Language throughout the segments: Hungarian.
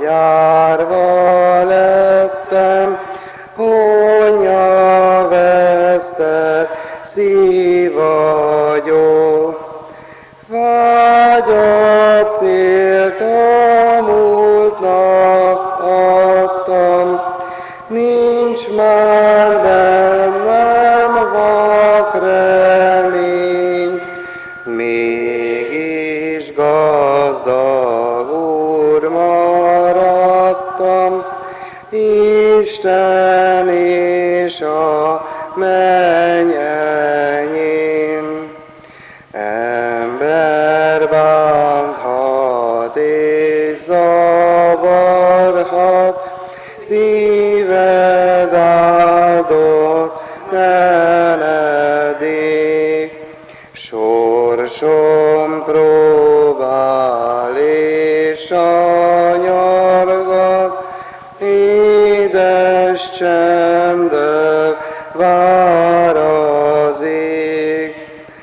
járva lettem, honnya vesztett szív vagyok. Vágyat célt a múltnak adtam, nincs már bennem vak remény, mégis gazdag Úr maradtam, Isten és a menny enyém. Ember bánthat és zavarhat, szíved áldott menedék. Sorsom próbál és anyargat, édes csendök vár az ég.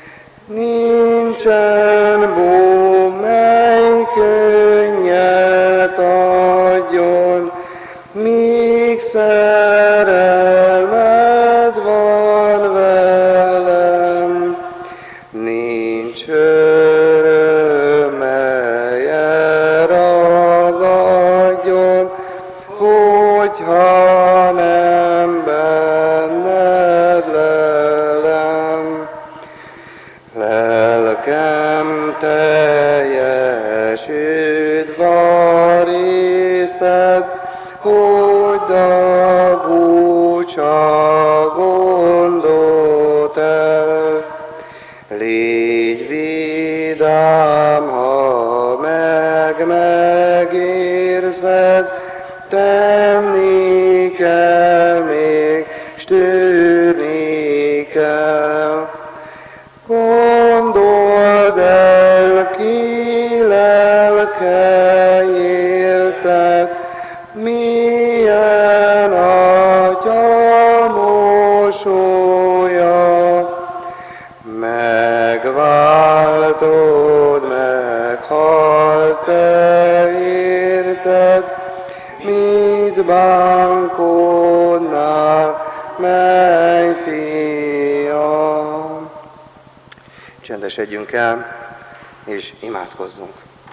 Nincsen bú, mely könnyet adjon, míg szerelmed van velem. Nincs öröm, melyen ragadjon, hogyha nem benned lelem. Lelkem teljes üdvarészed, hogy a búcsa gondot el. Légy vidám, ha megérzed, tenni kell még, s tűrni kell. Gondold el, ki lelke éltet, milyen Atya mosolya. Megváltod, meghalt te érted, mit bánkodnál, menj fiam. Csendesedjünk el, és imádkozzunk.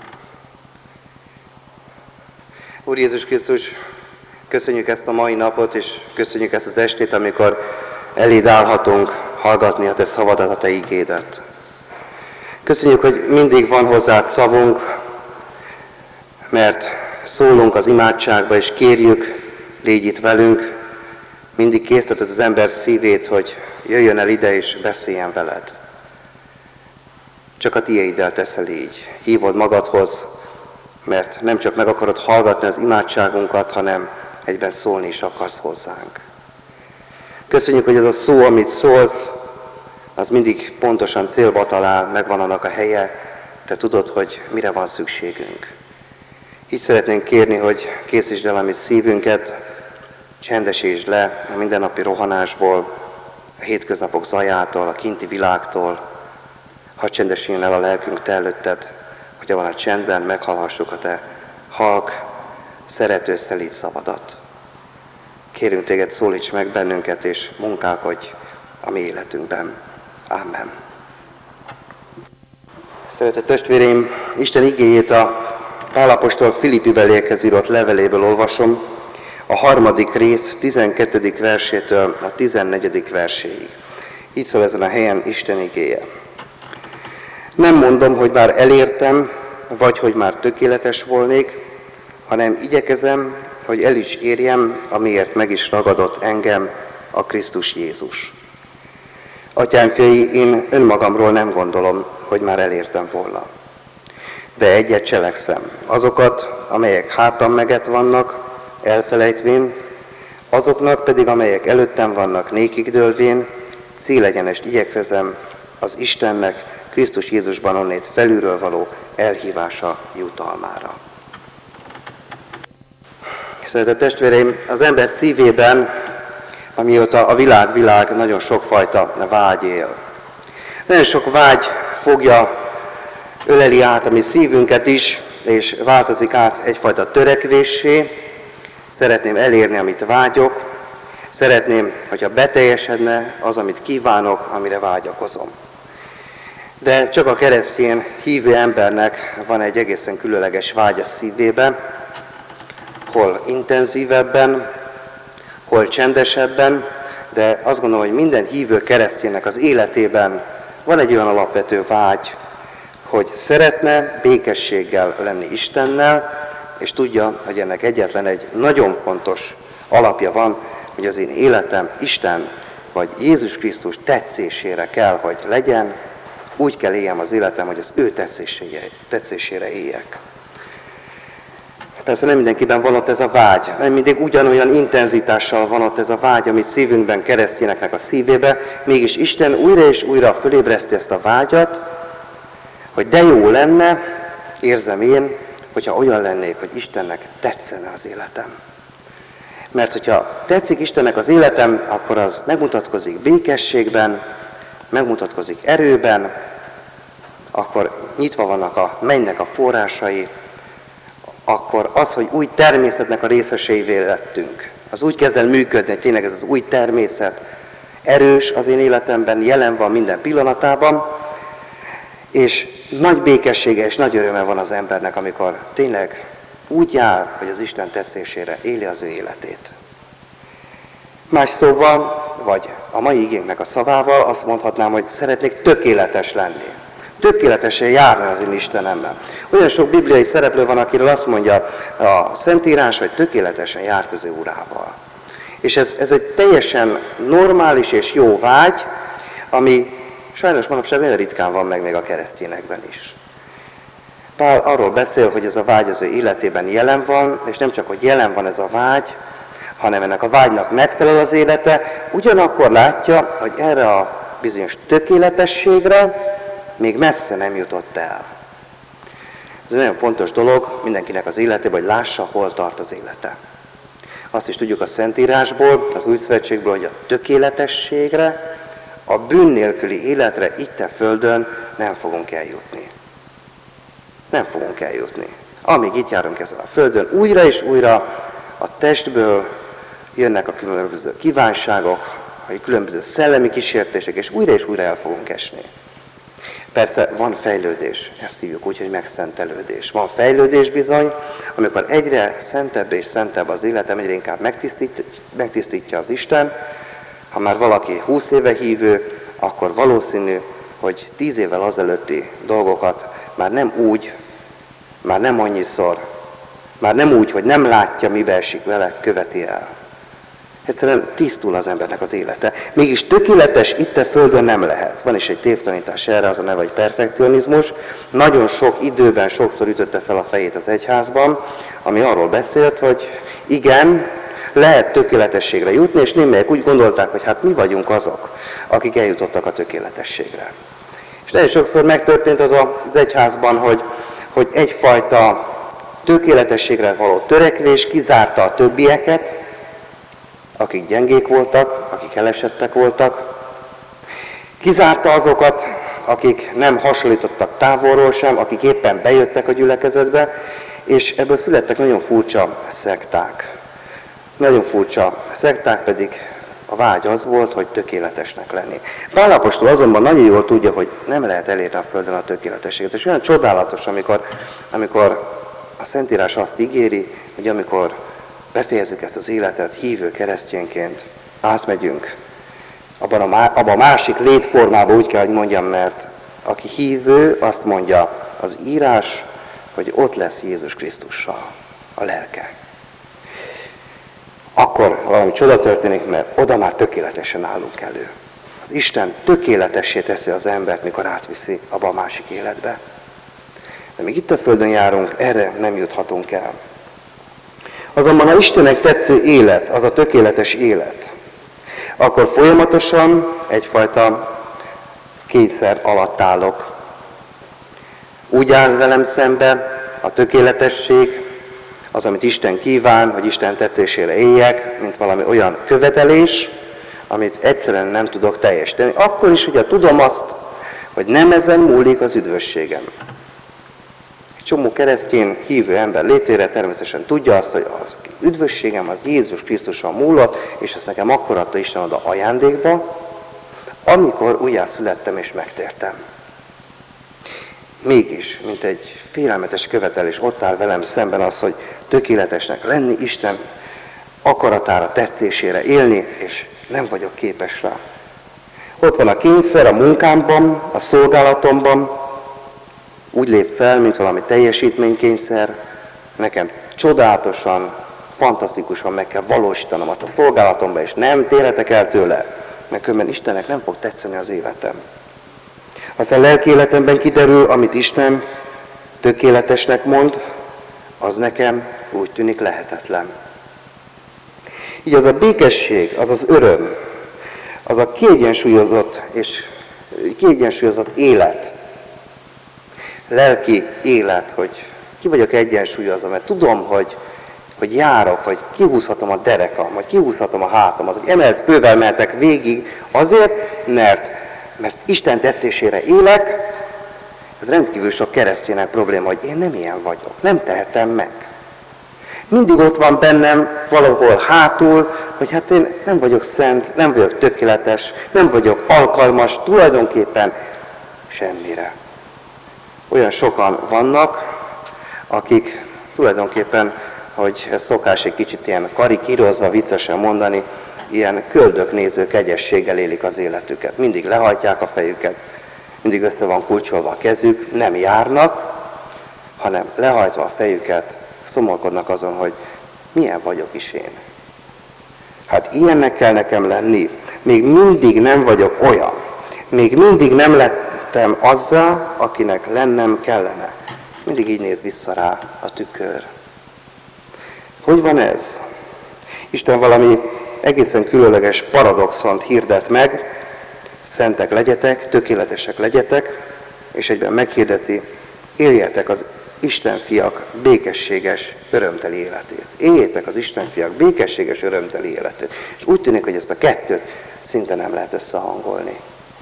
Úr Jézus Krisztus, köszönjük ezt a mai napot, és köszönjük ezt az estét, amikor eléd állhatunk hallgatni a te szavadat, a te igédet. Köszönjük, hogy mindig van hozzád szavunk, mert szólunk az imádságba, és kérjük, légy itt velünk, mindig készteted az ember szívét, hogy jöjjön el ide és beszéljen veled. Csak a tiéddel teszel így. Hívod magadhoz, mert nem csak meg akarod hallgatni az imádságunkat, hanem egyben szólni is akarsz hozzánk. Köszönjük, hogy ez a szó, amit szólsz, az mindig pontosan célba talál, megvan annak a helye, te tudod, hogy mire van szükségünk. Így szeretnénk kérni, hogy készítsd el a mi szívünket, csendesítsd le a mindennapi rohanásból, a hétköznapok zajától, a kinti világtól, hadd csendesüljön el a lelkünk te előtted, hogy abban a csendben meghallhassuk a te halk, szerető, szelíd szavadat. Kérünk téged, szólíts meg bennünket, és munkálkodj a mi életünkben. Amen. Szeretett testvéreim, Isten igéjét a Pál apostol Filippi beliekhez írott leveléből olvasom, a 3. rész 12. versétől a 14. verséig. Így szól ezen a helyen Isten igéje. Nem mondom, hogy már elértem, vagy hogy már tökéletes volnék, hanem igyekezem, hogy el is érjem, amiért meg is ragadott engem a Krisztus Jézus. Atyám fiai, én önmagamról nem gondolom, hogy már elértem volna. De egyet cselekszem, azokat, amelyek hátam meget vannak, elfelejtvén, azoknak pedig, amelyek előttem vannak nékigdőlvén, célegyenest igyekezem az Istennek Krisztus Jézusban onnét felülről való elhívása jutalmára. Szeretett testvéreim, az ember szívében, amióta a világ nagyon sokfajta vágy él. Nagyon sok vágy fogja, öleli át a mi szívünket is, és változik át egyfajta törekvéssé. Szeretném elérni, amit vágyok. Szeretném, hogyha beteljesedne az, amit kívánok, amire vágyakozom. De csak a keresztény hívő embernek van egy egészen különleges vágy a szívében, hol intenzívebben, hol csendesebben, de azt gondolom, hogy minden hívő kereszténynek az életében van egy olyan alapvető vágy, hogy szeretne békességgel lenni Istennel, és tudja, hogy ennek egyetlen egy nagyon fontos alapja van, hogy az én életem Isten vagy Jézus Krisztus tetszésére kell, hogy legyen, úgy kell éljem az életem, hogy az ő tetszésére éljek. Persze nem mindenkiben van ott ez a vágy, nem mindig ugyanolyan intenzitással van ott ez a vágy, amit szívünkben, keresztényeknek a szívébe, mégis Isten újra és újra fölébreszti ezt a vágyat, hogy de jó lenne, érzem én, hogyha olyan lennék, hogy Istennek tetszene az életem. Mert hogyha tetszik Istennek az életem, akkor az megmutatkozik békességben, megmutatkozik erőben, akkor nyitva vannak a mennynek a forrásai, akkor az, hogy új természetnek a részeseivé lettünk, az úgy kezd el működni, hogy tényleg ez az új természet erős az én életemben, jelen van minden pillanatában, és nagy békessége és nagy öröme van az embernek, amikor tényleg úgy jár, hogy az Isten tetszésére éli az ő életét. Más szóval, vagy a mai igénknek a szavával azt mondhatnám, hogy szeretnék tökéletes lenni. Tökéletesen járni az én Istenemmel. Olyan sok bibliai szereplő van, akiről azt mondja a Szentírás, hogy tökéletesen járt az ő urával. És ez egy teljesen normális és jó vágy, ami sajnos manapság nagyon ritkán van meg még a keresztényekben is. Pál arról beszél, hogy ez a vágy az ő életében jelen van, és nem csak, hogy jelen van ez a vágy, hanem ennek a vágynak megfelel az élete, ugyanakkor látja, hogy erre a bizonyos tökéletességre még messze nem jutott el. Ez egy nagyon fontos dolog mindenkinek az életében, hogy lássa, hol tart az élete. Azt is tudjuk a Szentírásból, az Új Szövetségből, hogy a tökéletességre, a bűn nélküli életre itt a földön nem fogunk eljutni. Nem fogunk eljutni. Amíg itt járunk ezen a földön, újra és újra a testből jönnek a különböző kívánságok, a különböző szellemi kísértések, és újra el fogunk esni. Persze van fejlődés, ezt hívjuk úgy, hogy megszentelődés. Van fejlődés bizony, amikor egyre szentebb és szentebb az életem, egyre inkább megtisztítja az Isten. Ha már valaki 20 éve hívő, akkor valószínű, hogy 10 évvel azelőtti dolgokat már nem úgy, már nem annyiszor, már nem úgy, hogy nem látja, mibe esik vele, követi el. Egyszerűen tisztul az embernek az élete. Mégis tökéletes itt a földön nem lehet. Van is egy tévtanítás erre, az a neve, hogy perfekcionizmus. Nagyon sok időben sokszor ütötte fel a fejét az egyházban, ami arról beszélt, hogy igen, lehet tökéletességre jutni, és némelyek úgy gondolták, hogy hát mi vagyunk azok, akik eljutottak a tökéletességre. És nagyon sokszor megtörtént az egyházban, hogy egyfajta tökéletességre való törekvés kizárta a többieket, akik gyengék voltak, akik elesettek voltak. Kizárta azokat, akik nem hasonlítottak távolról sem, akik éppen bejöttek a gyülekezetbe, és ebből születtek nagyon furcsa szekták. Nagyon furcsa szekták, pedig a vágy az volt, hogy tökéletesnek lenni. Pál apostol azonban nagyon jól tudja, hogy nem lehet elérni a földön a tökéletességet. És olyan csodálatos, amikor a Szentírás azt ígéri, hogy amikor befejezzük ezt az életet hívő keresztényként, átmegyünk abban a másik létformába, úgy kell, hogy mondjam, mert aki hívő, azt mondja az írás, hogy ott lesz Jézus Krisztussal a lelke. Akkor valami csoda történik, mert oda már tökéletesen állunk elő. Az Isten tökéletessé teszi az embert, mikor átviszi abba a másik életbe. De még itt a földön járunk, erre nem juthatunk el. Azonban ha Istennek tetsző élet, az a tökéletes élet, akkor folyamatosan egyfajta kényszer alatt állok. Úgy áll velem szembe a tökéletesség, az, amit Isten kíván, hogy Isten tetszésére éljek, mint valami olyan követelés, amit egyszerűen nem tudok teljesíteni. Akkor is ugye tudom azt, hogy nem ezen múlik az üdvösségem. Csomó keresztény, hívő ember létére természetesen tudja azt, hogy az üdvösségem az Jézus Krisztuson múlott, és ezt nekem akkor adta Isten oda ajándékba, amikor újjászülettem és megtértem. Mégis, mint egy félelmetes követelés, ott áll velem szemben az, hogy tökéletesnek lenni, Isten akaratára, tetszésére élni, és nem vagyok képes rá. Ott van a kényszer a munkámban, a szolgálatomban, úgy lép fel, mint valami teljesítménykényszer, nekem csodálatosan, fantasztikusan meg kell valósítanom azt a szolgálatomba, és nem térhetek el tőle, mert különben Istennek nem fog tetszeni az életem. Aztán lelki életemben kiderül, amit Isten tökéletesnek mond, az nekem úgy tűnik lehetetlen. Így az a békesség, az az öröm, az a kiegyensúlyozott élet, lelki élet, hogy ki vagyok egyensúlyozva, mert tudom, hogy járok, hogy kihúzhatom a derekam, vagy kihúzhatom a hátamat, hogy emelt fővel mehetek végig azért, mert Isten tetszésére élek. Ez rendkívül sok kereszténynek probléma, hogy én nem ilyen vagyok, nem tehetem meg. Mindig ott van bennem valahol hátul, hogy hát én nem vagyok szent, nem vagyok tökéletes, nem vagyok alkalmas tulajdonképpen semmire. Olyan sokan vannak, akik tulajdonképpen, hogy ez szokás egy kicsit ilyen karikírozva, viccesen mondani, ilyen köldöknéző kegyességgel élik az életüket. Mindig lehajtják a fejüket, mindig össze van kulcsolva a kezük, nem járnak, hanem lehajtva a fejüket, szomorkodnak azon, hogy milyen vagyok is én. Hát ilyennek kell nekem lenni. Még mindig nem vagyok olyan. Még mindig nem lettem azzal, akinek lennem kellene. Mindig így néz vissza rá a tükör. Hogy van ez? Isten valami egészen különleges paradoxont hirdet meg, szentek legyetek, tökéletesek legyetek, és egyben meghirdeti, éljetek az Isten fiak békességes, örömteli életét. Éljétek az Isten fiak békességes, örömteli életét. És úgy tűnik, hogy ezt a kettőt szinte nem lehet összehangolni.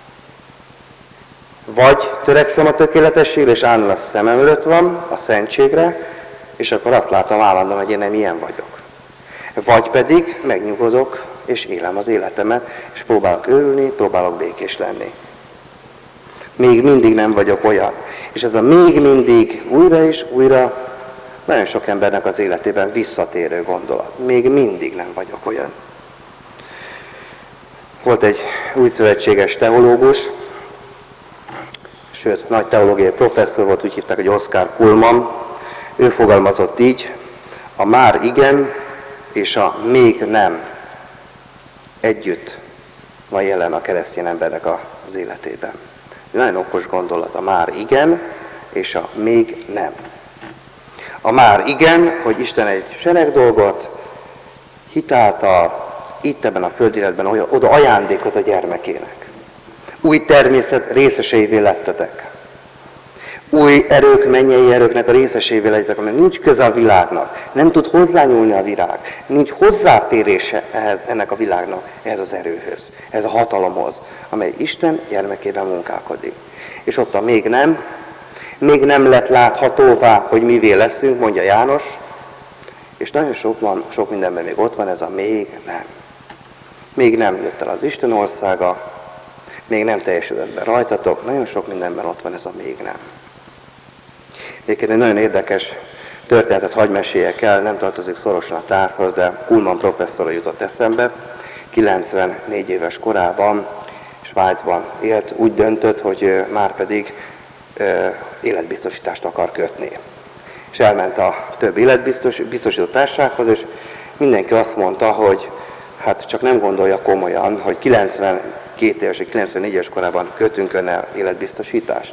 Vagy törekszem a tökéletességre, és állandóan a szemem előtt van, a szentségre, és akkor azt látom állandóan, hogy én nem ilyen vagyok. Vagy pedig megnyugodok, és élem az életemet, és próbálok örülni, próbálok békés lenni. Még mindig nem vagyok olyan. És ez a még mindig újra és újra nagyon sok embernek az életében visszatérő gondolat. Még mindig nem vagyok olyan. Volt egy újszövetséges teológus, sőt, nagy teológiai professzor volt, úgy hívták, hogy Oscar Cullmann. Ő fogalmazott így, a már igen és a még nem együtt van jelen a keresztény embernek az életében. Nagyon okos gondolat, a már igen és a még nem. A már igen, hogy Isten egy sereg dolgot hitáltal itt ebben a földéletben oda ajándékoz a gyermekének. Új természet részeseivé lettetek. Új erők, mennyei erőknek a részeseivé lettetek, mert nincs köze a világnak, nem tud hozzányúlni a világ, nincs hozzáférése ennek a világnak, ehhez az erőhöz, ehhez a hatalomhoz, amely Isten gyermekében munkálkodik. És ott a még nem lett láthatóvá, hogy mivé leszünk, mondja János, és nagyon sok mindenben még ott van ez a még nem. Még nem jött el az Isten országa, még nem teljesülött be rajtatok, nagyon sok mindenben ott van ez a még nem. Egyébként egy nagyon érdekes történetet hadd meséljek el, nem tartozik szorosan a tárgyhoz, de Cullmann professzorra jutott eszembe. 94 éves korában Svájcban élt, úgy döntött, hogy már pedig életbiztosítást akar kötni. És elment a több életbiztosító társasághoz, és mindenki azt mondta, hogy hát csak nem gondolja komolyan, hogy 92 éves, 94 éves korában kötünk önnel életbiztosítást.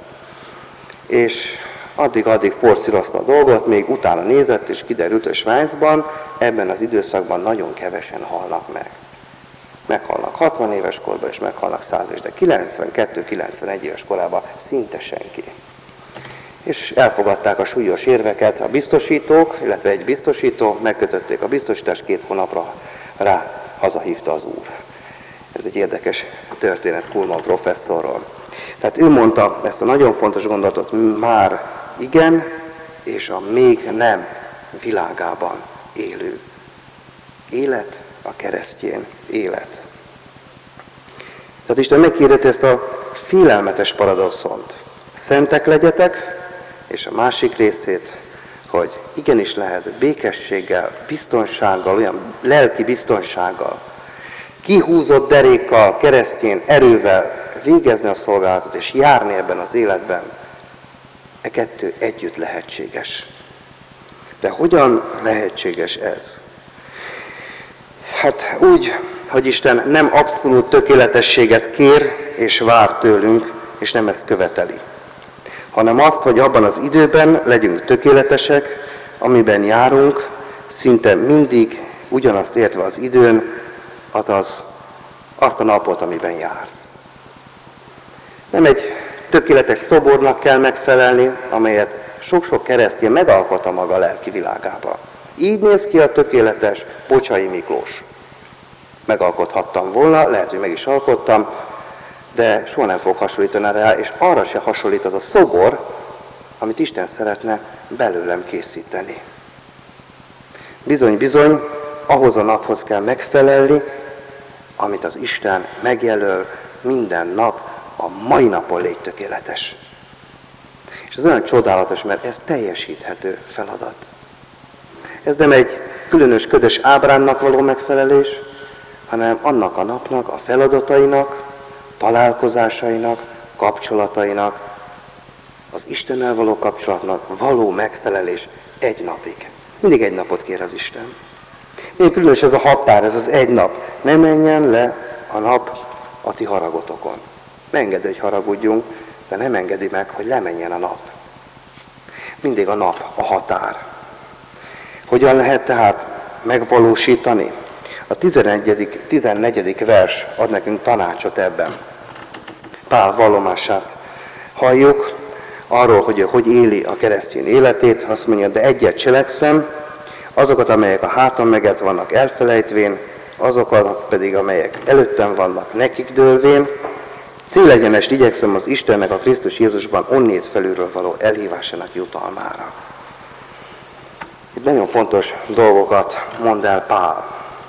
És addig forszírozta a dolgot, még utána nézett, és kiderült, hogy Svájcban ebben az időszakban nagyon kevesen halnak meg. Meghalnak 60 éves korban, és meghalnak 100 éves, de 92-91 éves korában szinte senki. És elfogadták a súlyos érveket a biztosítók, illetve egy biztosító, megkötötték a biztosítást, 2 hónapra rá hazahívta az úr. Ez egy érdekes történet Cullmann professzorról. Tehát ő mondta ezt a nagyon fontos gondolatot, már igen és a még nem világában élő. Élet a keresztjén élet. Tehát Isten meghirdeti ezt a félelmetes paradoxont. Szentek legyetek, és a másik részét, hogy igenis lehet békességgel, biztonsággal, olyan lelki biztonsággal, kihúzott derékkal, keresztjén erővel végezni a szolgálatot és járni ebben az életben. E kettő együtt lehetséges. De hogyan lehetséges ez? Hát úgy, hogy Isten nem abszolút tökéletességet kér és vár tőlünk, és nem ezt követeli, hanem azt, hogy abban az időben legyünk tökéletesek, amiben járunk, szinte mindig ugyanazt értve az időn, azaz azt a napot, amiben jársz. Nem egy tökéletes szobornak kell megfelelni, amelyet sok-sok keresztény megalkot a maga lelki világába. Így néz ki a tökéletes Bocsai Miklós. Megalkothattam volna, lehet, hogy meg is alkottam, de soha nem fog hasonlítani rá, és arra se hasonlít az a szobor, amit Isten szeretne belőlem készíteni. Bizony, ahhoz a naphoz kell megfelelni, amit az Isten megjelöl minden nap, a mai napon légy tökéletes. És ez olyan csodálatos, mert ez teljesíthető feladat. Ez nem egy különös ködös ábránnak való megfelelés, hanem annak a napnak, a feladatainak, találkozásainak, kapcsolatainak, az Istennel való kapcsolatnak való megfelelés egy napig. Mindig egy napot kér az Isten. Milyen különös ez a határ, ez az egy nap. Ne menjen le a nap a ti haragotokon. Megengedi, hogy haragudjunk, de nem engedi meg, hogy lemenjen a nap. Mindig a nap a határ. Hogyan lehet tehát megvalósítani? A 14. vers ad nekünk tanácsot ebben. Pál vallomását halljuk arról, hogy éli a keresztény életét. Azt mondja, de egyet cselekszem, azokat, amelyek a hátam megett vannak elfelejtvén, azokat pedig, amelyek előttem vannak nekik dőlvén, célegyenest igyekszem az Istennek a Krisztus Jézusban onnét felülről való elhívásának jutalmára. Itt nagyon fontos dolgokat mond el Pál,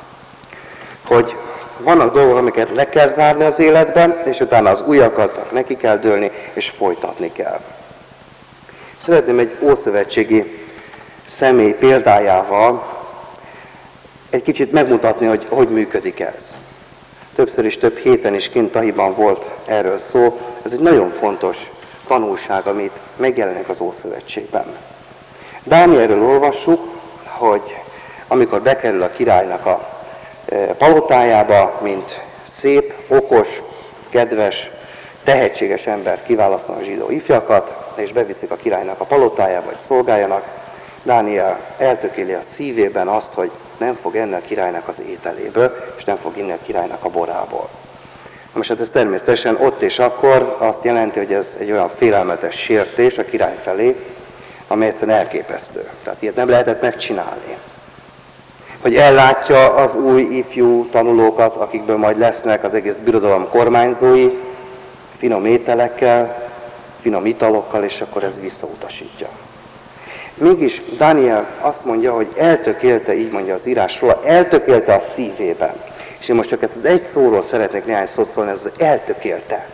hogy vannak dolgok, amiket le kell zárni az életben, és utána az újakat neki kell dőlni, és folytatni kell. Szeretném egy ószövetségi személy példájával egy kicsit megmutatni, hogy működik ez. Többször is, több héten is kint Tahiban volt erről szó. Ez egy nagyon fontos tanulság, amit megjelenik az Ószövetségben. Dánielről olvassuk, hogy amikor bekerül a királynak a palotájába, mint szép, okos, kedves, tehetséges embert kiválasztanak a zsidó ifjakat, és beviszik a királynak a palotájába, hogy szolgáljanak. Dániel eltökéli a szívében azt, hogy nem fog enni a királynak az ételéből, és nem fog inni a királynak a borából. Most hát ez természetesen ott és akkor azt jelenti, hogy ez egy olyan félelmetes sértés a király felé, ami egyszerűen elképesztő. Tehát ilyet nem lehetett megcsinálni. Hogy ellátja az új ifjú tanulókat, akikből majd lesznek az egész birodalom kormányzói, finom ételekkel, finom italokkal, és akkor ez visszautasítja. Mégis Dániel azt mondja, hogy eltökélte, így mondja az írás róla, eltökélte a szívében. És én most csak ezt az egy szóról szeretnék néhány szót szólni, ez az eltökélte.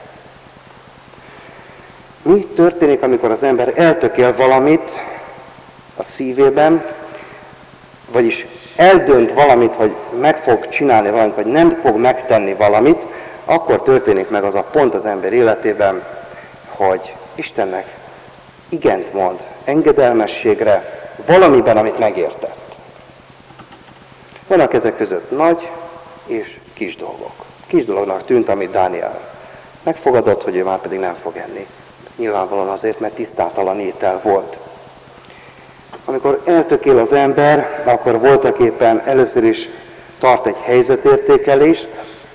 Mi történik, amikor az ember eltökél valamit a szívében, vagyis eldönt valamit, hogy meg fog csinálni valamit, vagy nem fog megtenni valamit, akkor történik meg az a pont az ember életében, hogy Istennek igent mond engedelmességre valamiben, amit megértett. Vannak ezek között nagy és kis dolgok. Kis dolognak tűnt, amit Dániel megfogadott, hogy ő már pedig nem fog enni. Nyilvánvalóan azért, mert tisztátalan étel volt. Amikor eltökél az ember, akkor voltaképpen először is tart egy helyzetértékelést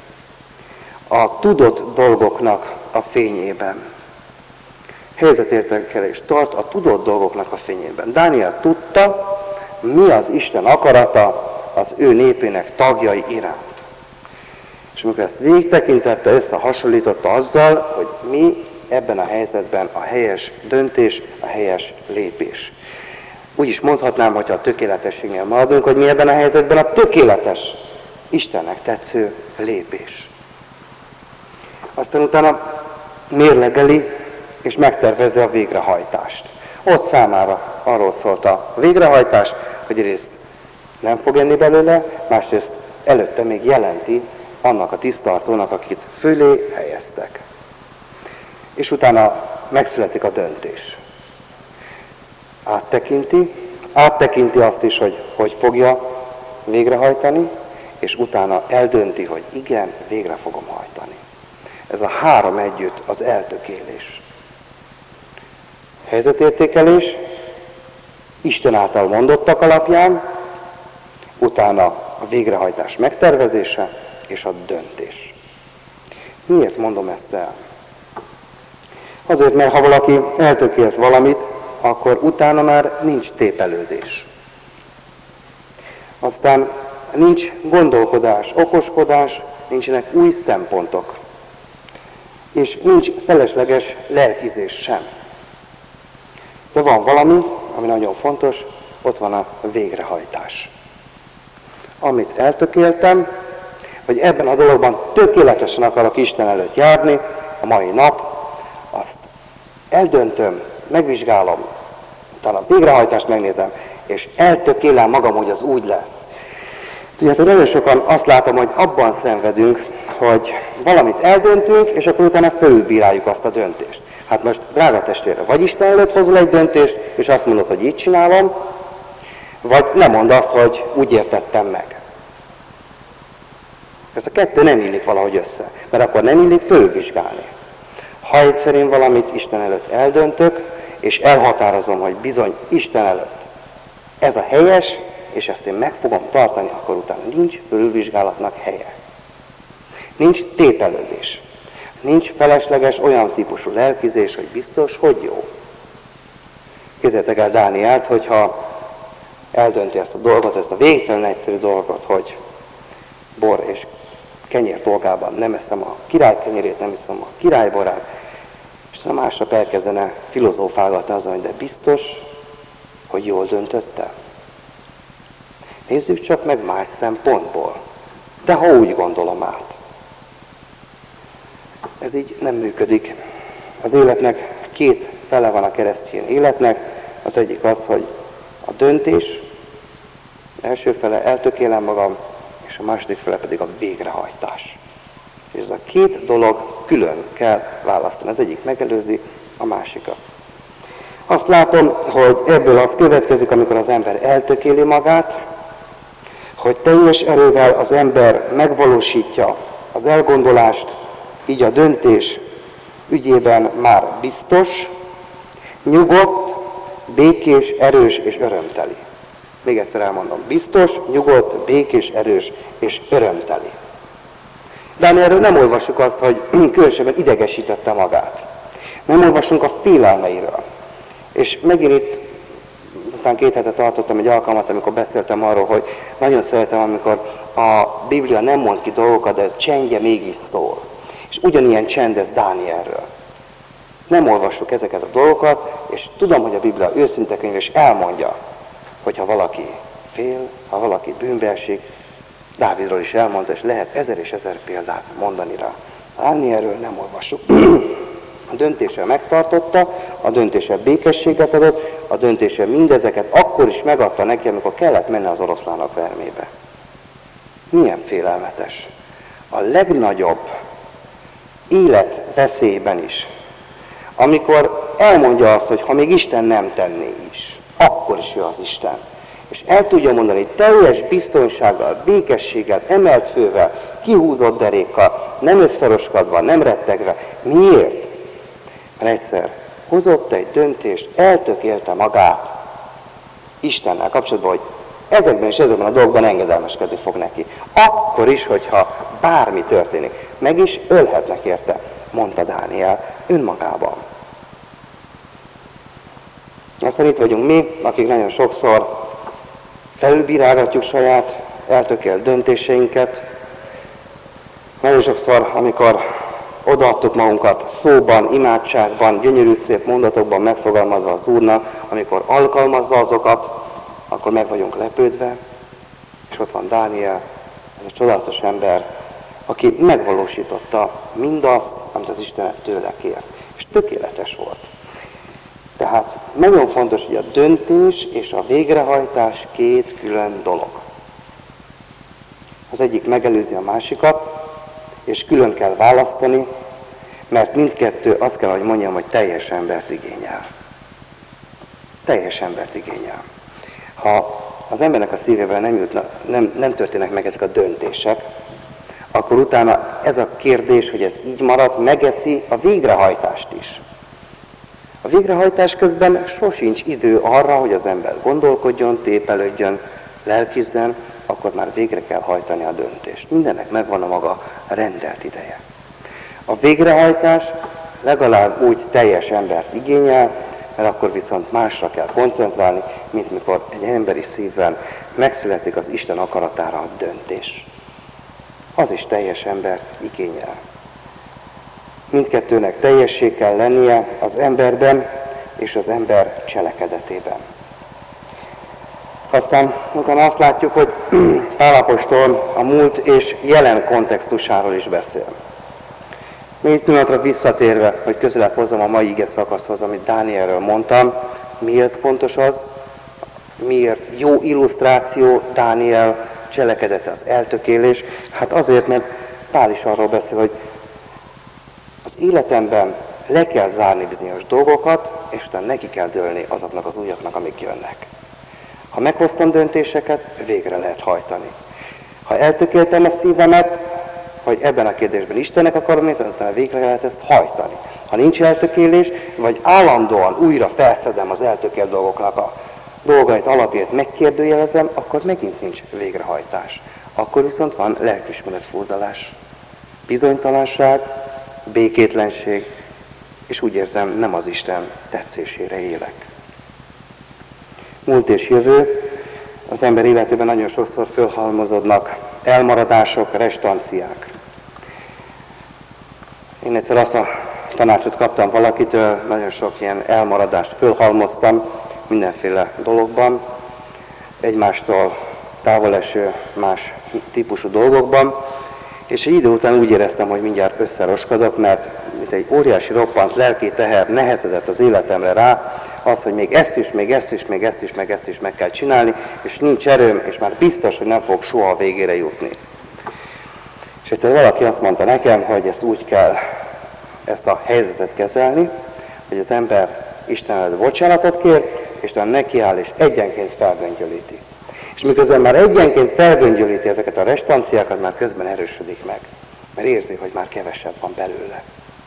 a tudott dolgoknak a fényében. Helyzetértékelést tart a tudott dolgoknak a fényében. Dániel tudta, mi az Isten akarata az ő népének tagjai iránt. És amikor ezt végigtekintette, összehasonlította azzal, hogy mi ebben a helyzetben a helyes döntés, a helyes lépés. Úgy is mondhatnám, hogyha a tökéletességnél maradunk, hogy mi ebben a helyzetben a tökéletes, Istennek tetsző lépés. Aztán utána mérlegeli és megtervezi a végrehajtást. Ott számára arról szólt a végrehajtás, hogy egyrészt nem fog enni belőle, másrészt előtte még jelenti annak a tisztartónak, akit fölé helyeztek. És utána megszületik a döntés. Áttekinti azt is, hogy fogja végrehajtani, és utána eldönti, hogy igen, végre fogom hajtani. Ez a három együtt az eltökélés. Helyzetértékelés, Isten által mondottak alapján, utána a végrehajtás megtervezése és a döntés. Miért mondom ezt el? Azért, mert ha valaki eltökélt valamit, akkor utána már nincs tépelődés. Aztán nincs gondolkodás, okoskodás, nincsenek új szempontok. És nincs felesleges lelkizés sem. De van valami, ami nagyon fontos, ott van a végrehajtás. Amit eltökéltem, hogy ebben a dologban tökéletesen akarok Isten előtt járni, a mai nap, azt eldöntöm, megvizsgálom, utána a végrehajtást megnézem, és eltökélem magam, hogy az úgy lesz. Tudjátok, nagyon sokan azt látom, hogy abban szenvedünk, hogy valamit eldöntünk, és akkor utána fölülbíráljuk azt a döntést. Hát most, drága testvére, vagy Isten előtt hozol egy döntést, és azt mondod, hogy így csinálom, vagy nem mondd azt, hogy úgy értettem meg. Ez a kettő nem illik valahogy össze, mert akkor nem illik fölvizsgálni. Ha egyszer én valamit Isten előtt eldöntök, és elhatározom, hogy bizony Isten előtt ez a helyes, és ezt én meg fogom tartani, akkor utána nincs fölülvizsgálatnak helye. Nincs tépelődés. Nincs felesleges olyan típusú lelkizés, hogy biztos, hogy jó. Képzeljétek el Dánielt, hogyha eldönti ezt a dolgot, ezt a végtelen egyszerű dolgot, hogy bor és kenyér dolgában nem eszem a király kenyérét, nem eszem a király borát, és a másnap elkezdene filozófálgatni azon, hogy de biztos, hogy jól döntötte. Nézzük csak meg más szempontból. De ha úgy gondolom át. Ez így nem működik. Az életnek két fele van a keresztény életnek. Az egyik az, hogy a döntés, első fele eltökélem magam, és a második fele pedig a végrehajtás. És ez a két dolog külön kell választani. Az egyik megelőzi a másikat. Azt látom, hogy ebből az következik, amikor az ember eltökéli magát, hogy teljes erővel az ember megvalósítja az elgondolást, így a döntés ügyében már biztos, nyugodt, békés, erős és örömteli. Még egyszer elmondom, biztos, nyugodt, békés, erős és örömteli. De erről nem olvassuk azt, hogy különösebben idegesítette magát. Nem olvasunk a félelmeiről. És megint itt, után 2 hete tartottam egy alkalmat, amikor beszéltem arról, hogy nagyon szeretem, amikor a Biblia nem mond ki dolgokat, de csendje mégis szól. És ugyanilyen csend ez Dánielről. Nem olvassuk ezeket a dolgokat, és tudom, hogy a Biblia őszinte könyv, és elmondja, hogyha valaki fél, ha valaki bűnbe esik, Dávidról is elmondta, és lehet 1000 és 1000 példát mondani rá. Dánielről nem olvassuk. A döntése megtartotta, a döntése békességet adott, a döntése mindezeket akkor is megadta neki, amikor kellett menni az oroszlánok vermébe. Milyen félelmetes. A legnagyobb életveszélyben is, amikor elmondja azt, hogy ha még Isten nem tenné is, akkor is ő az Isten. És el tudja mondani teljes biztonsággal, békességgel, emelt fővel, kihúzott derékkal, nem összeroskodva, nem rettegve. Miért? Mert egyszer hozott egy döntést, eltökélte magát Istennel kapcsolatban, hogy ezekben és ezekben a dolgokban engedelmeskedni fog neki. Akkor is, hogyha bármi történik. Meg is ölhetnek érte, mondta Dániel önmagában. Aztán itt vagyunk mi, akik nagyon sokszor felülbírálgatjuk saját eltökélt döntéseinket. Nagyon sokszor, amikor odaadtuk magunkat szóban, imádságban, gyönyörű szép mondatokban megfogalmazva az Úrnak, amikor alkalmazza azokat, akkor meg vagyunk lepődve, és ott van Dániel, ez a csodálatos ember, aki megvalósította mindazt, amit az Isten tőle kért. És tökéletes volt. Tehát nagyon fontos, hogy a döntés és a végrehajtás két külön dolog. Az egyik megelőzi a másikat, és külön kell választani, mert mindkettő azt kell, hogy mondjam, hogy teljes embert igényel. Teljes embert igényel. Ha az embernek a szívében nem történnek meg ezek a döntések, akkor utána ez a kérdés, hogy ez így marad, megeszi a végrehajtást is. A végrehajtás közben sosincs idő arra, hogy az ember gondolkodjon, tépelődjön, lelkizzen, akkor már végre kell hajtani a döntést. Mindennek megvan a maga rendelt ideje. A végrehajtás legalább úgy teljes embert igényel, mert akkor viszont másra kell koncentrálni, mint mikor egy emberi szívvel megszületik az Isten akaratára a döntés. Az is teljes embert igényel. Mindkettőnek teljessé kell lennie az emberben és az ember cselekedetében. Aztán utána azt látjuk, hogy Pál apostol a múlt és jelen kontextusáról is beszél. Még pillanatra visszatérve, hogy közelebb hozzam a mai ige szakaszhoz, amit Dánielről mondtam, miért fontos az, miért jó illusztráció Dániel cselekedete, az eltökélés? Hát azért, mert Pál is arról beszél, hogy az életemben le kell zárni bizonyos dolgokat, és utána neki kell dőlni azoknak az újaknak, amik jönnek. Ha meghoztam döntéseket, végre lehet hajtani. Ha eltökéltem a szívemet, hogy ebben a kérdésben Istennek akarom, utána végre lehet ezt hajtani. Ha nincs eltökélés, vagy állandóan újra felszedem az eltökélt dolgoknak a dolgait, alapját megkérdőjelezem, akkor megint nincs végrehajtás. Akkor viszont van lelkiismeretfurdalás, bizonytalanság, békétlenség, és úgy érzem, nem az Isten tetszésére élek. Múlt és jövő, az ember életében nagyon sokszor fölhalmozódnak elmaradások, restanciák. Én egyszer azt a tanácsot kaptam valakitől, nagyon sok ilyen elmaradást fölhalmoztam mindenféle dologban, egymástól távoleső más típusú dolgokban, és egy idő után úgy éreztem, hogy mindjárt összeroskadok, mert mint egy óriási roppant lelki teher nehezedett az életemre rá, az, hogy még ezt is, meg ezt is meg kell csinálni, és nincs erőm, és már biztos, hogy nem fog soha a végére jutni. És egyszer valaki azt mondta nekem, hogy ezt úgy kell ezt a helyzetet kezelni, hogy az ember Isten előtt bocsánatot kér, és utána nekiáll, és egyenként felgöngyölíti. És miközben már egyenként felgöngyölíti ezeket a restanciákat, már közben erősödik meg, mert érzi, hogy már kevesebb van belőle.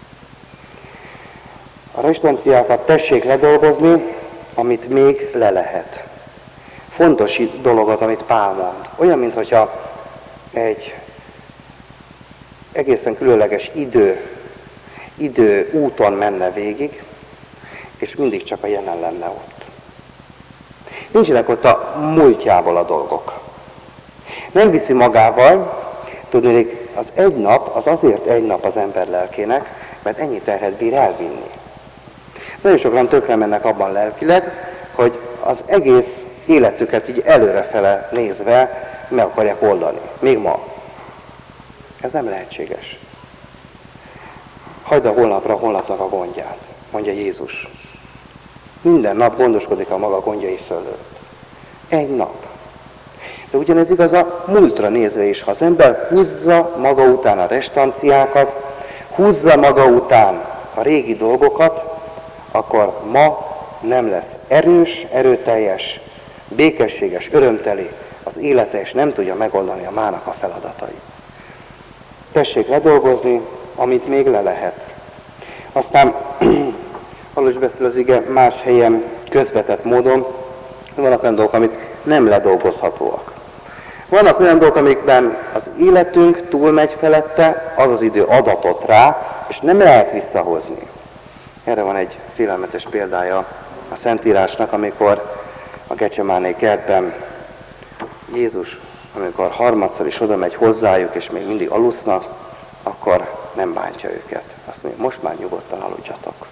A restanciákat tessék ledolgozni, amit még le lehet. Fontos dolog az, amit Pál mond. Olyan, mintha egy egészen különleges idő úton menne végig, és mindig csak a jelen lenne ott. Nincsenek ott a múltjával a dolgok. Nem viszi magával, tudni, az egy nap, az azért egy nap az ember lelkének, mert ennyi terhet bír elvinni. Nagyon sokan tökre mennek abban lelkileg, hogy az egész életüket így előrefele nézve meg akarják oldani. Még ma. Ez nem lehetséges. Hagyd a holnapnak a gondját, mondja Jézus. Minden nap gondoskodik a maga gondjai fölött. Egy nap. De ugyanez igaz a múltra nézve is. Ha az ember húzza maga után a restanciákat, húzza maga után a régi dolgokat, akkor ma nem lesz erős, erőteljes, békességes, örömteli az élete, és nem tudja megoldani a mának a feladatait. Tessék ledolgozni, amit még le lehet. Aztán arról is beszél az ige más helyen közvetett módon, vannak olyan dolgok, amik nem ledolgozhatóak. Vannak olyan dolgok, amikben az életünk túlmegy felette, az az idő adatot rá, és nem lehet visszahozni. Erre van egy félelmetes példája a Szentírásnak, amikor a Gecsemáné kertben Jézus, amikor harmadszor is oda megy hozzájuk, és még mindig alusznak, akkor nem bántja őket. Azt mondja, most már nyugodtan aludjatok.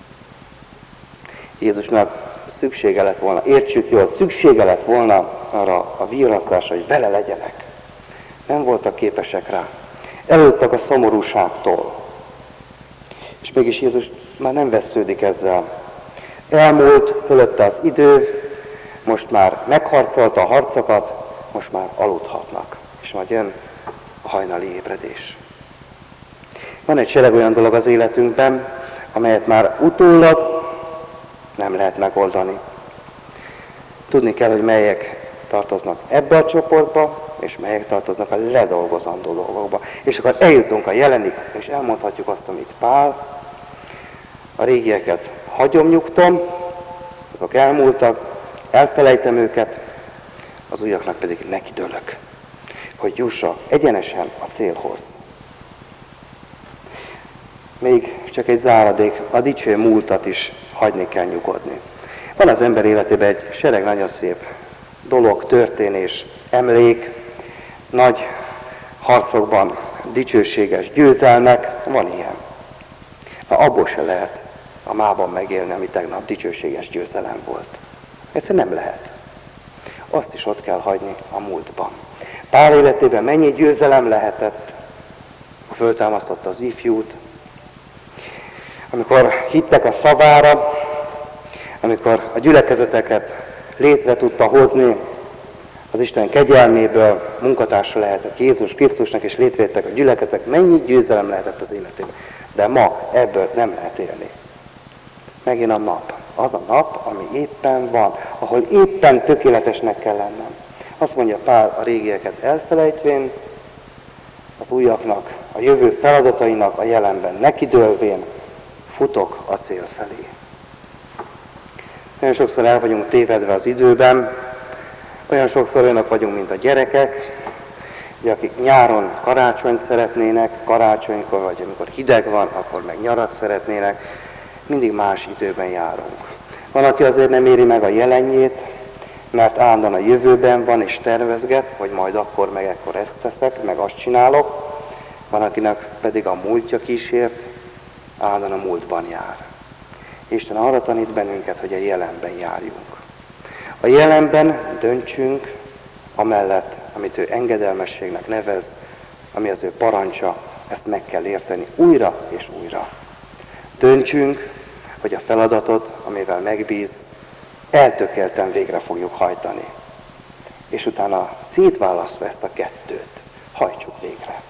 Jézusnak szüksége lett volna, értsük jól, szüksége lett volna arra a virrasztásra, hogy vele legyenek. Nem voltak képesek rá. Elültek a szomorúságtól. És mégis Jézus már nem vesződik ezzel. Elmúlt fölötte az idő, most már megharcolta a harcokat, most már aludhatnak. És majd jön a hajnali ébredés. Van egy sereg olyan dolog az életünkben, amelyet már utólag nem lehet megoldani. Tudni kell, hogy melyek tartoznak ebbe a csoportba, és melyek tartoznak a ledolgozandó dolgokba. És akkor eljutunk a jelenig, és elmondhatjuk azt, amit Pál, a régieket hagyom nyugtom, azok elmúltak, elfelejtem őket, az újaknak pedig nekidőlök, hogy jussak egyenesen a célhoz. Még csak egy záradék, a dicső múltat is hagyni kell nyugodni. Van az ember életében egy sereg nagyon szép dolog, történés, emlék, nagy harcokban dicsőséges győzelmek, van ilyen. Abból se lehet a mában megélni, ami tegnap dicsőséges győzelem volt. Egyszerűen nem lehet. Azt is ott kell hagyni a múltban. Pál életében mennyi győzelem lehetett, föltámasztotta az ifjút, amikor hittek a szavára, amikor a gyülekezeteket létre tudta hozni, az Isten kegyelméből munkatársa lehetett Jézus Krisztusnak, és létrejöttek a gyülekezetek, mennyi győzelem lehetett az életében. De ma ebből nem lehet élni. Megint a nap. Az a nap, ami éppen van, ahol éppen tökéletesnek kell lennem. Azt mondja Pál, a régieket elfelejtvén, az újaknak, a jövő feladatainak a jelenben nekidőlvén, futok a cél felé. Nagyon sokszor el vagyunk tévedve az időben, olyan sokszor olyanok vagyunk, mint a gyerekek, ugye, akik nyáron karácsonyt szeretnének, karácsonykor, vagy amikor hideg van, akkor meg nyarat szeretnének, mindig más időben járunk. Van, aki azért nem éri meg a jelenjét, mert állandóan a jövőben van és tervezget, hogy majd akkor meg ekkor ezt teszek, meg azt csinálok. Van, akinek pedig a múltja kísért, állandóan a múltban jár. Isten arra tanít bennünket, hogy a jelenben járjunk. A jelenben döntsünk amellett, amit ő engedelmességnek nevez, ami az ő parancsa, ezt meg kell érteni újra és újra. Döntsünk, hogy a feladatot, amivel megbíz, eltökélten végre fogjuk hajtani. És utána szétválasztva ezt a kettőt, hajtsuk végre.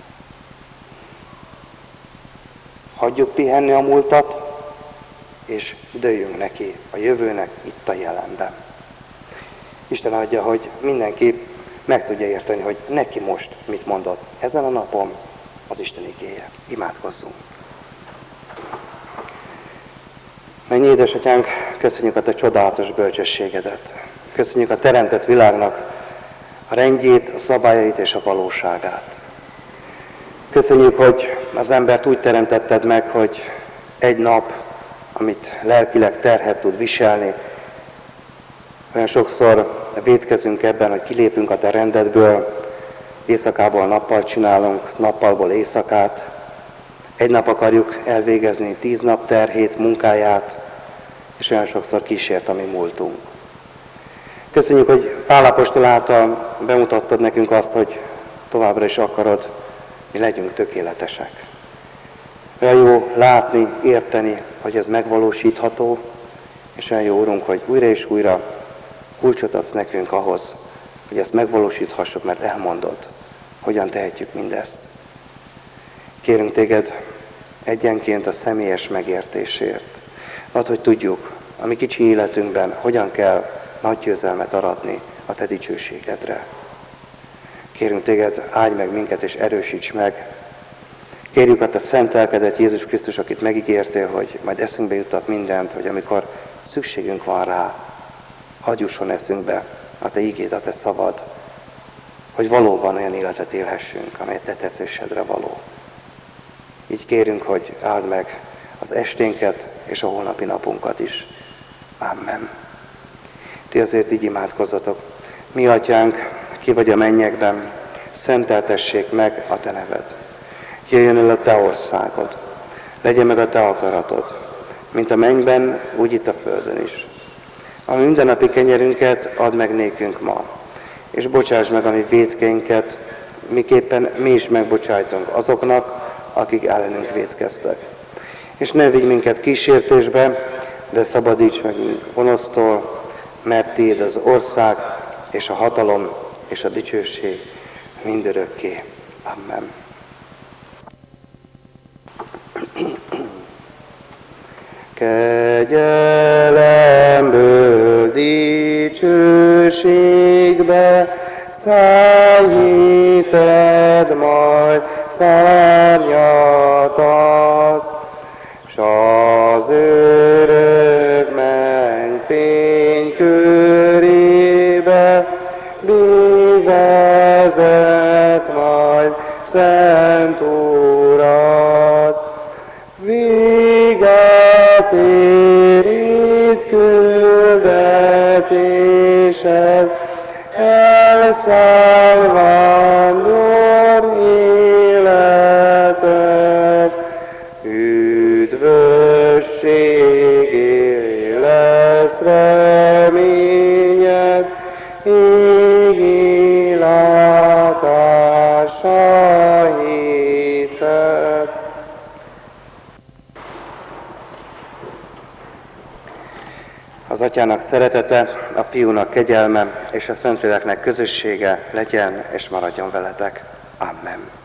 Hagyjuk pihenni a múltat, és dőljünk neki a jövőnek itt a jelenben. Isten adja, hogy mindenki meg tudja érteni, hogy neki most mit mondott ezen a napon az Isten igéje. Imádkozzunk! Mennyi édesatyánk, köszönjük a te csodálatos bölcsességedet. Köszönjük a teremtett világnak a rendjét, a szabályait és a valóságát. Köszönjük, hogy az embert úgy teremtetted meg, hogy egy nap, amit lelkileg terhet tud viselni. Olyan sokszor vétkezünk ebben, hogy kilépünk a te rendedből, éjszakából nappal csinálunk, nappalból éjszakát. Egy nap akarjuk elvégezni 10 nap terhét, munkáját, és olyan sokszor kísért a mi múltunk. Köszönjük, hogy Pál apostol által bemutattad nekünk azt, hogy továbbra is akarod, mi legyünk tökéletesek. Olyan jó látni, érteni, hogy ez megvalósítható, és olyan jó, Urunk, hogy újra és újra kulcsot adsz nekünk ahhoz, hogy ezt megvalósíthassuk, mert elmondod, hogyan tehetjük mindezt. Kérünk téged egyenként a személyes megértésért. Add, hogy tudjuk, a mi kicsi életünkben hogyan kell nagy győzelmet aratni a te dicsőségedre. Kérünk téged, áldj meg minket és erősíts meg. Kérjük a te szent lelkedet, Jézus Krisztus, akit megígértél, hogy majd eszünkbe juttat mindent, hogy amikor szükségünk van rá, hadd jusson eszünkbe a te igéd, a te szavad, hogy valóban olyan életet élhessünk, amely te tetszésedre való. Így kérünk, hogy áld meg az esténket és a holnapi napunkat is. Amen. Ti azért így imádkozzatok. Mi atyánk, ki vagy a mennyekben, szenteltessék meg a te neved. Jöjjön el a te országod, legyen meg a te akaratod, mint a mennyben, úgy itt a földön is. A mindennapi kenyerünket add meg nékünk ma, és bocsáss meg a mi vétkeinket, miképpen mi is megbocsájtunk azoknak, akik ellenünk vétkeztek. És ne vigy minket kísértésbe, de szabadíts meg minket gonosztól, mert tiéd az ország, és a hatalom, és a dicsőség mindörökké. Amen. Kegyelemből dicsőségbe szállíted majd szárnyatat, s az örök menny fénykörébe vezet majd Szent Urat. Véget ér itt küldetésed, elszáll vándor életed, üdvösségé lesz reményed, égi látása hited. Az Atyának szeretete, a Fiúnak kegyelme és a Szentléleknek közössége legyen és maradjon veletek. Amen.